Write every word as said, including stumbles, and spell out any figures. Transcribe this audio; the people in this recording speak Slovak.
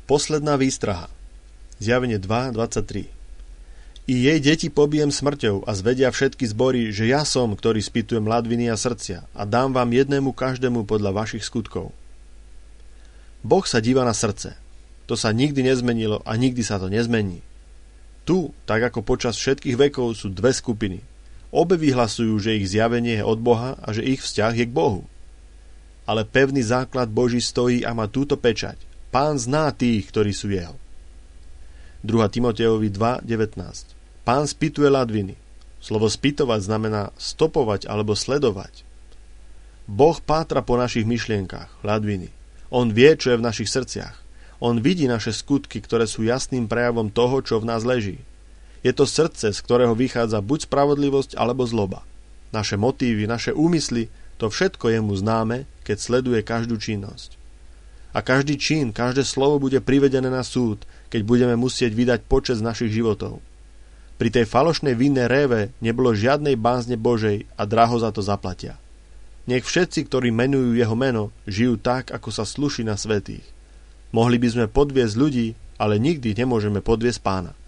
Posledná výstraha. Zjavenie dva dvadsaťtri. I jej deti pobijem smrťou a zvedia všetky zbory, že ja som, ktorý spýtujem ladviny a srdcia a dám vám jednému každému podľa vašich skutkov. Boh sa díva na srdce. To sa nikdy nezmenilo a nikdy sa to nezmení. Tu, tak ako počas všetkých vekov, sú dve skupiny. Obe vyhlasujú, že ich zjavenie je od Boha a že ich vzťah je k Bohu. Ale pevný základ Boží stojí a má túto pečať. Pán zná tých, ktorí sú jeho. druhá Timotejovi dva devätnásť. Pán spýtuje ladviny. Slovo spýtovať znamená stopovať alebo sledovať. Boh pátra po našich myšlienkach, ladviny. On vie, čo je v našich srdciach. On vidí naše skutky, ktoré sú jasným prejavom toho, čo v nás leží. Je to srdce, z ktorého vychádza buď spravodlivosť alebo zloba. Naše motívy, naše úmysly, to všetko je mu známe, keď sleduje každú činnosť. A každý čin, každé slovo bude privedené na súd, keď budeme musieť vydať počet z našich životov. Pri tej falošnej vinnej réve nebolo žiadnej bázne Božej a draho za to zaplatia. Nech všetci, ktorí menujú jeho meno, žijú tak, ako sa slúši na svätých. Mohli by sme podviesť ľudí, ale nikdy nemôžeme podviesť Pána.